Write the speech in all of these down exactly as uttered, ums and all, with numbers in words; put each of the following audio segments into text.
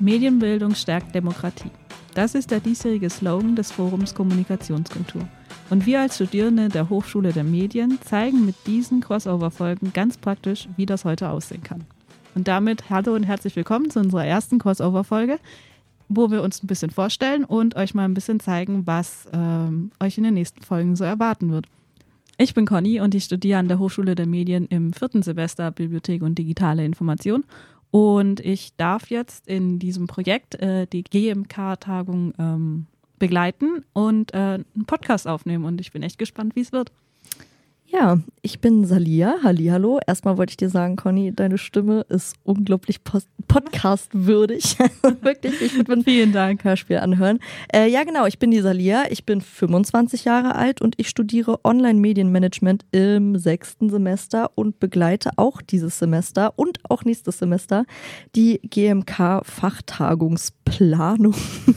Medienbildung stärkt Demokratie. Das ist der diesjährige Slogan des Forums Kommunikationskultur. Und wir als Studierende der Hochschule der Medien zeigen mit diesen Crossover-Folgen ganz praktisch, wie das heute aussehen kann. Und damit hallo und herzlich willkommen zu unserer ersten Crossover-Folge, wo wir uns ein bisschen vorstellen und euch mal ein bisschen zeigen, was ähm, euch in den nächsten Folgen so erwarten wird. Ich bin Conny und ich studiere an der Hochschule der Medien im vierten Semester Bibliothek und digitale Information. Und ich darf jetzt in diesem Projekt äh, die G M K-Tagung ähm, begleiten und äh, einen Podcast aufnehmen. Und ich bin echt gespannt, wie es wird. Ja, ich bin Salia. Hallihallo. Erstmal wollte ich dir sagen, Conny, deine Stimme ist unglaublich post- podcastwürdig. Wirklich, ich würde mir Vielen Dank. ein Hörspiel anhören. Äh, ja, genau, ich bin die Salia. Ich bin fünfundzwanzig Jahre alt und ich studiere Online-Medienmanagement im sechsten Semester und begleite auch dieses Semester und auch nächstes Semester die G M K-Fachtagungsplanung.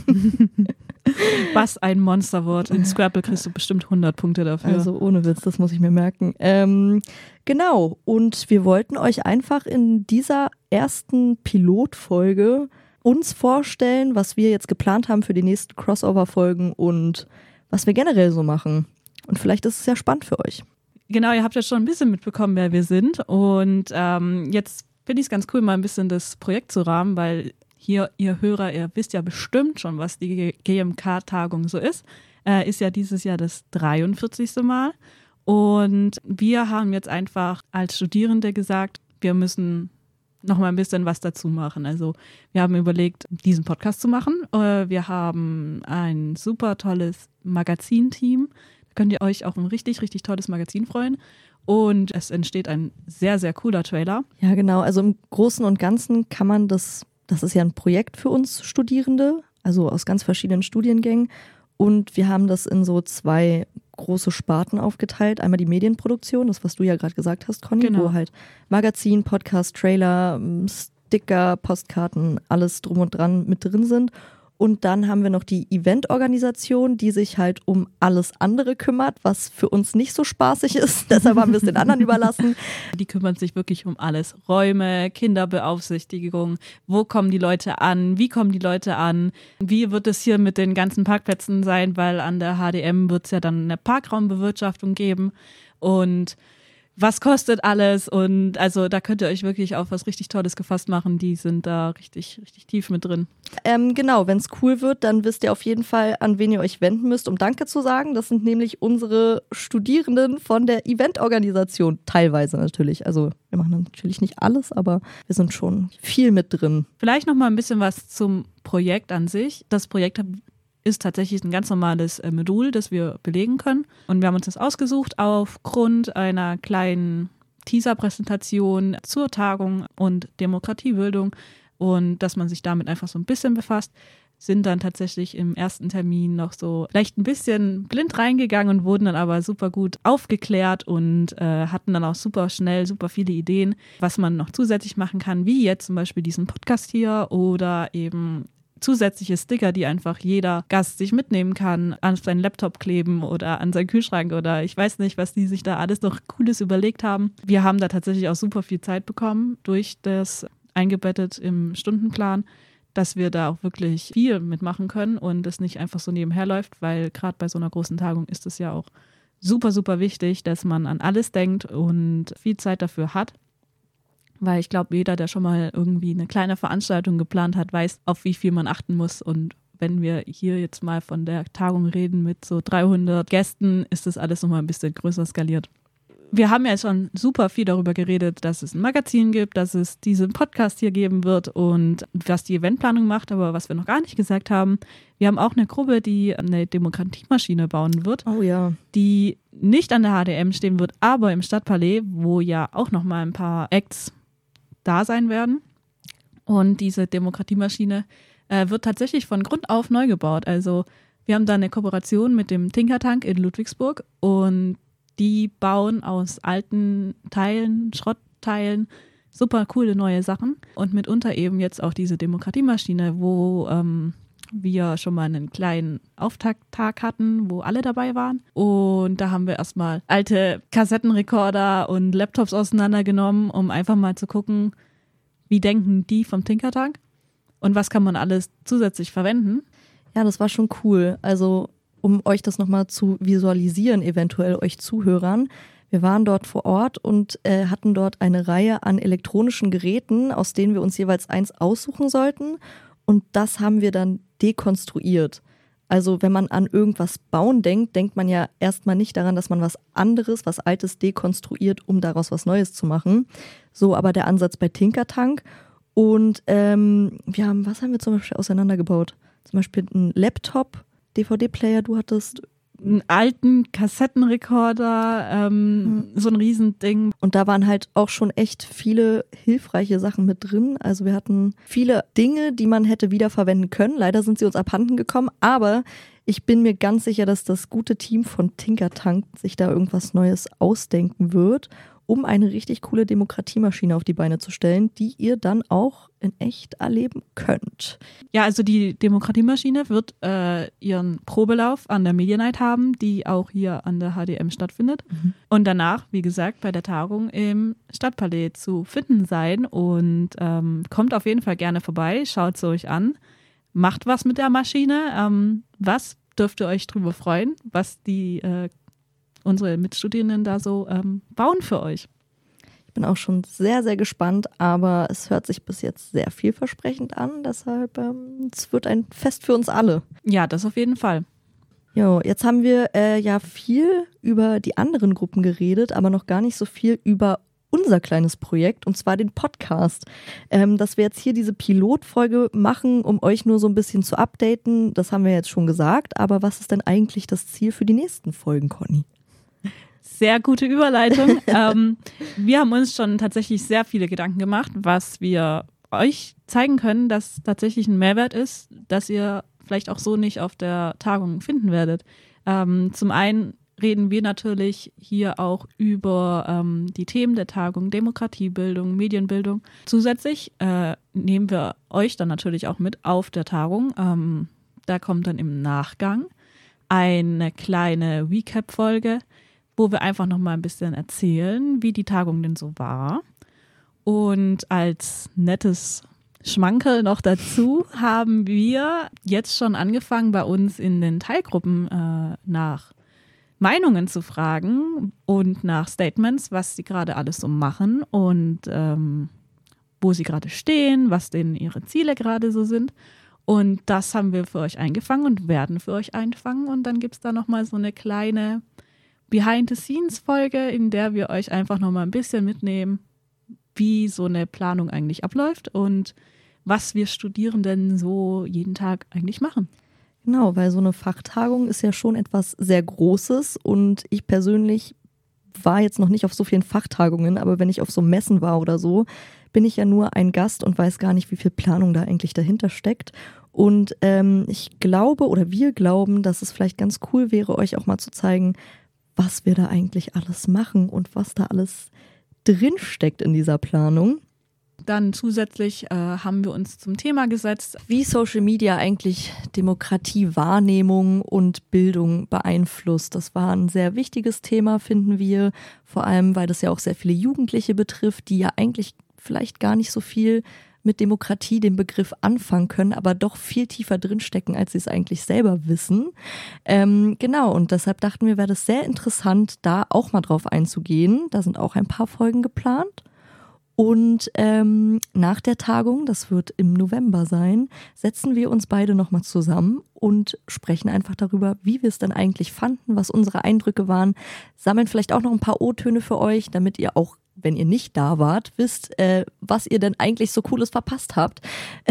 Was ein Monsterwort. In Scrabble kriegst du bestimmt hundert Punkte dafür. Also ohne Witz, das muss ich mir merken. Ähm, genau, und wir wollten euch einfach in dieser ersten Pilotfolge uns vorstellen, was wir jetzt geplant haben für die nächsten Crossover-Folgen und was wir generell so machen. Und vielleicht ist es ja spannend für euch. Genau, ihr habt ja schon ein bisschen mitbekommen, wer wir sind. Und ähm, jetzt finde ich es ganz cool, mal ein bisschen das Projekt zu rahmen, weil hier, ihr Hörer, ihr wisst ja bestimmt schon, was die G M K-Tagung so ist. Äh, ist ja dieses Jahr das dreiundvierzigste Mal. Und wir haben jetzt einfach als Studierende gesagt, wir müssen noch mal ein bisschen was dazu machen. Also wir haben überlegt, diesen Podcast zu machen. Äh, wir haben ein super tolles Magazinteam. Da könnt ihr euch auf ein richtig, richtig tolles Magazin freuen. Und es entsteht ein sehr, sehr cooler Trailer. Ja, genau. Also im Großen und Ganzen kann man das Das ist ja ein Projekt für uns Studierende, also aus ganz verschiedenen Studiengängen. Und wir haben das in so zwei große Sparten aufgeteilt. Einmal die Medienproduktion, das, was du ja gerade gesagt hast, Conny, genau. Wo halt Magazin, Podcast, Trailer, Sticker, Postkarten, alles drum und dran mit drin sind. Und dann haben wir noch die Eventorganisation, die sich halt um alles andere kümmert, was für uns nicht so spaßig ist. Deshalb haben wir es den anderen überlassen. Die kümmern sich wirklich um alles. Räume, Kinderbeaufsichtigung, wo kommen die Leute an, wie kommen die Leute an, wie wird es hier mit den ganzen Parkplätzen sein, weil an der H D M wird es ja dann eine Parkraumbewirtschaftung geben und was kostet alles, und also da könnt ihr euch wirklich auf was richtig Tolles gefasst machen. Die sind da richtig, richtig tief mit drin. Ähm, genau, wenn es cool wird, dann wisst ihr auf jeden Fall, an wen ihr euch wenden müsst, um Danke zu sagen. Das sind nämlich unsere Studierenden von der Eventorganisation, teilweise natürlich. Also wir machen natürlich nicht alles, aber wir sind schon viel mit drin. Vielleicht noch mal ein bisschen was zum Projekt an sich. Das Projekt ist tatsächlich ein ganz normales äh, Modul, das wir belegen können. Und wir haben uns das ausgesucht aufgrund einer kleinen Teaser-Präsentation zur Tagung und Demokratiebildung. Und dass man sich damit einfach so ein bisschen befasst, sind dann tatsächlich im ersten Termin noch so vielleicht ein bisschen blind reingegangen und wurden dann aber super gut aufgeklärt und äh, hatten dann auch super schnell super viele Ideen, was man noch zusätzlich machen kann, wie jetzt zum Beispiel diesen Podcast hier oder eben zusätzliche Sticker, die einfach jeder Gast sich mitnehmen kann, an seinen Laptop kleben oder an seinen Kühlschrank oder ich weiß nicht, was die sich da alles noch Cooles überlegt haben. Wir haben da tatsächlich auch super viel Zeit bekommen durch das eingebettet im Stundenplan, dass wir da auch wirklich viel mitmachen können und es nicht einfach so nebenher läuft, weil gerade bei so einer großen Tagung ist es ja auch super, super wichtig, dass man an alles denkt und viel Zeit dafür hat. Weil ich glaube, jeder, der schon mal irgendwie eine kleine Veranstaltung geplant hat, weiß, auf wie viel man achten muss. Und wenn wir hier jetzt mal von der Tagung reden mit so dreihundert Gästen, ist das alles nochmal ein bisschen größer skaliert. Wir haben ja schon super viel darüber geredet, dass es ein Magazin gibt, dass es diesen Podcast hier geben wird und was die Eventplanung macht. Aber was wir noch gar nicht gesagt haben, wir haben auch eine Gruppe, die eine Demokratiemaschine bauen wird. Oh ja. Die nicht an der H D M stehen wird, aber im Stadtpalais, wo ja auch nochmal ein paar Acts da sein werden. Und diese Demokratiemaschine äh, wird tatsächlich von Grund auf neu gebaut. Also wir haben da eine Kooperation mit dem Tinkertank in Ludwigsburg und die bauen aus alten Teilen, Schrottteilen super coole neue Sachen und mitunter eben jetzt auch diese Demokratiemaschine, wo ähm, wir schon mal einen kleinen Auftakttag hatten, wo alle dabei waren. Und da haben wir erstmal alte Kassettenrekorder und Laptops auseinandergenommen, um einfach mal zu gucken, wie denken die vom Tinkertank. und was kann man alles zusätzlich verwenden. Ja, das war schon cool. Also um euch das nochmal zu visualisieren, eventuell euch Zuhörern. Wir waren dort vor Ort und äh, hatten dort eine Reihe an elektronischen Geräten, aus denen wir uns jeweils eins aussuchen sollten. Und das haben wir dann dekonstruiert. Also wenn man an irgendwas bauen denkt, denkt man ja erstmal nicht daran, dass man was anderes, was Altes dekonstruiert, um daraus was Neues zu machen. So aber der Ansatz bei Tinkertank. Und ähm, wir haben, was haben wir zum Beispiel auseinandergebaut? Zum Beispiel einen Laptop, D V D-Player, du hattest einen alten Kassettenrekorder, ähm, mhm. so ein Riesending. Und da waren halt auch schon echt viele hilfreiche Sachen mit drin. Also wir hatten viele Dinge, die man hätte wiederverwenden können. Leider sind sie uns abhanden gekommen, aber ich bin mir ganz sicher, dass das gute Team von Tinkertank sich da irgendwas Neues ausdenken wird, um eine richtig coole Demokratiemaschine auf die Beine zu stellen, die ihr dann auch in echt erleben könnt. Ja, also die Demokratiemaschine wird äh, ihren Probelauf an der Media Night haben, die auch hier an der H D M stattfindet. Mhm. Und danach, wie gesagt, bei der Tagung im Stadtpalais zu finden sein. Und ähm, kommt auf jeden Fall gerne vorbei, schaut es euch an, macht was mit der Maschine. Ähm, was dürft ihr euch drüber freuen, was die äh, unsere Mitstudierenden da so ähm, bauen für euch. Ich bin auch schon sehr, sehr gespannt, aber es hört sich bis jetzt sehr vielversprechend an, deshalb ähm, es wird ein Fest für uns alle. Ja, das auf jeden Fall. Jo, jetzt haben wir äh, ja viel über die anderen Gruppen geredet, aber noch gar nicht so viel über unser kleines Projekt, und zwar den Podcast. Ähm, dass wir jetzt hier diese Pilotfolge machen, um euch nur so ein bisschen zu updaten, das haben wir jetzt schon gesagt, aber was ist denn eigentlich das Ziel für die nächsten Folgen, Conny? Sehr gute Überleitung. ähm, wir haben uns schon tatsächlich sehr viele Gedanken gemacht, was wir euch zeigen können, dass tatsächlich ein Mehrwert ist, dass ihr vielleicht auch so nicht auf der Tagung finden werdet. Ähm, zum einen reden wir natürlich hier auch über ähm, die Themen der Tagung, Demokratiebildung, Medienbildung. Zusätzlich äh, nehmen wir euch dann natürlich auch mit auf der Tagung. Ähm, da kommt dann im Nachgang eine kleine Recap-Folge, wo wir einfach noch mal ein bisschen erzählen, wie die Tagung denn so war. Und als nettes Schmankerl noch dazu haben wir jetzt schon angefangen, bei uns in den Teilgruppen äh, nach Meinungen zu fragen und nach Statements, was sie gerade alles so machen und ähm, wo sie gerade stehen, was denn ihre Ziele gerade so sind. Und das haben wir für euch eingefangen und werden für euch einfangen. Und dann gibt es da nochmal so eine kleine Behind-the-Scenes-Folge, in der wir euch einfach nochmal ein bisschen mitnehmen, wie so eine Planung eigentlich abläuft und was wir Studierenden so jeden Tag eigentlich machen. Genau, weil so eine Fachtagung ist ja schon etwas sehr Großes und ich persönlich war jetzt noch nicht auf so vielen Fachtagungen, aber wenn ich auf so Messen war oder so, bin ich ja nur ein Gast und weiß gar nicht, wie viel Planung da eigentlich dahinter steckt. Und ähm, ich glaube oder wir glauben, dass es vielleicht ganz cool wäre, euch auch mal zu zeigen, was wir da eigentlich alles machen und was da alles drinsteckt in dieser Planung. Dann zusätzlich äh, haben wir uns zum Thema gesetzt, wie Social Media eigentlich Demokratiewahrnehmung und Bildung beeinflusst. Das war ein sehr wichtiges Thema, finden wir, vor allem, weil das ja auch sehr viele Jugendliche betrifft, die ja eigentlich vielleicht gar nicht so viel mit Demokratie, dem Begriff, anfangen können, aber doch viel tiefer drinstecken, als sie es eigentlich selber wissen. Ähm, genau, und deshalb dachten wir, wäre das sehr interessant, da auch mal drauf einzugehen. Da sind auch ein paar Folgen geplant. Und ähm, nach der Tagung, das wird im November sein, setzen wir uns beide nochmal zusammen und sprechen einfach darüber, wie wir es dann eigentlich fanden, was unsere Eindrücke waren, sammeln vielleicht auch noch ein paar O-Töne für euch, damit ihr auch, wenn ihr nicht da wart, wisst, äh, was ihr denn eigentlich so Cooles verpasst habt.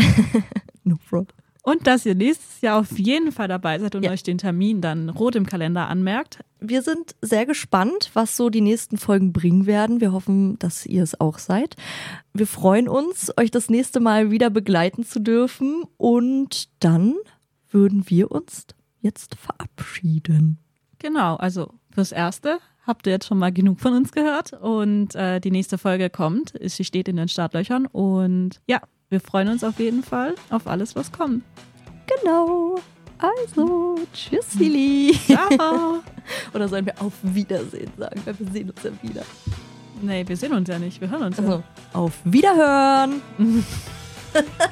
No front. Und dass ihr nächstes Jahr auf jeden Fall dabei seid und ja. euch den Termin dann rot im Kalender anmerkt. Wir sind sehr gespannt, was so die nächsten Folgen bringen werden. Wir hoffen, dass ihr es auch seid. Wir freuen uns, euch das nächste Mal wieder begleiten zu dürfen. Und dann würden wir uns jetzt verabschieden. Genau, also fürs Erste habt ihr jetzt schon mal genug von uns gehört. Und äh, die nächste Folge kommt. Sie steht in den Startlöchern. Und ja, wir freuen uns auf jeden Fall auf alles, was kommt. Genau. Also, tschüss, Lili. Ciao. Oder sollen wir auf Wiedersehen sagen, weil wir sehen uns ja wieder. Nee, wir sehen uns ja nicht, wir hören uns also, ja. Auf Wiederhören.